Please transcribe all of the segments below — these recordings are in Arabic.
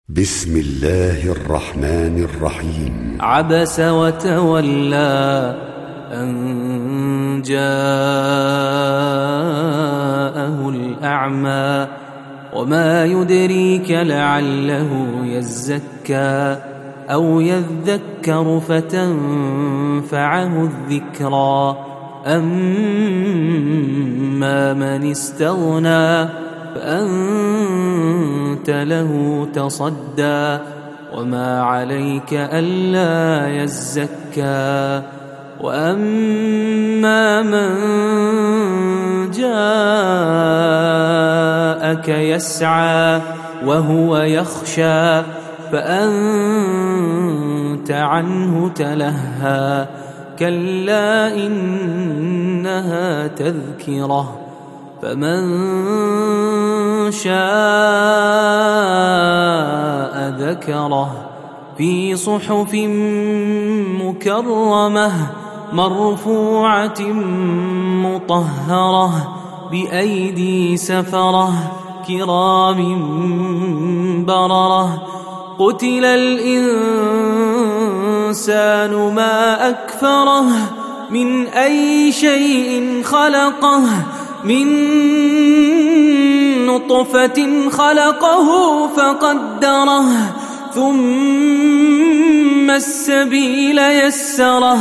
بسم الله الرحمن الرحيم. عبس وتولى أن جاءه الأعمى وما يدريك لعله يزكى أو يذكر فتنفعه الذكرى أما من استغنى فأنت له تصدى وما عليك ألا يزكى وأما من جاءك يسعى وهو يخشى فأنت عنه تلهى كلا إنها تذكرة فمن شاء ذكره في صحف مكرمة مرفوعة مطهرة بأيدي سفرة كرام بررة قتل الإنسان ما أكفره من أي شيء خلقه من نطفة خلقه فقدره ثم السبيل يسره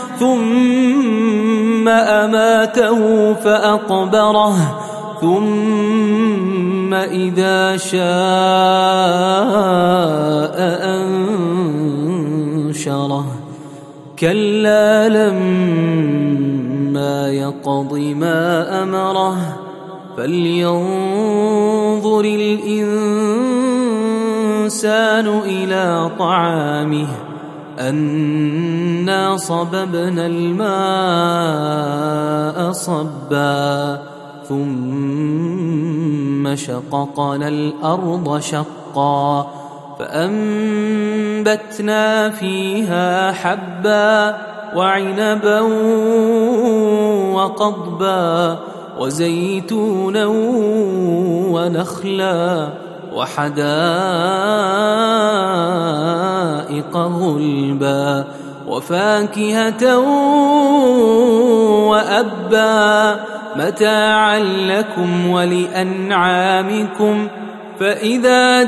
ثم أماته فأقبره ثم إذا شاء أنشره كلا لما يقض ما أمره فلينظر الإنسان إلى طعامه أنا صببنا الماء صبا ثم شققنا الأرض شقا فأنبتنا فيها حبا وعنبا وقضبا وزيتونا ونخلا وحدائق غلبا وفاكهة وأبا متاعا لكم ولأنعامكم فإذا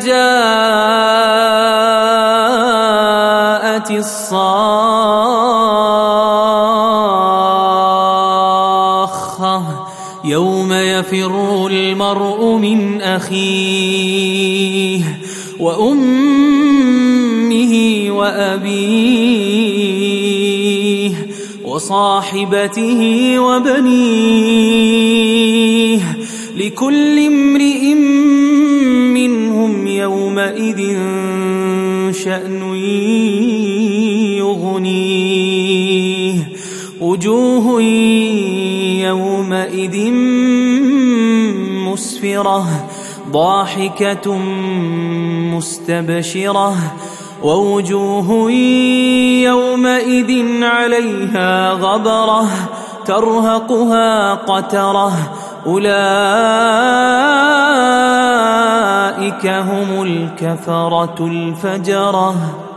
جاءت الصاخة يوم يفر المرء من أخيه وأمه وأبيه وصاحبته وبنيه لكل امرئ منهم يومئذ شأن يغنيه وجوه يومئذ مسفرة ضاحكة مستبشرة ووجوه يومئذ عليها غبرة ترهقها قترة أولئك هم الكفرة الفجرة.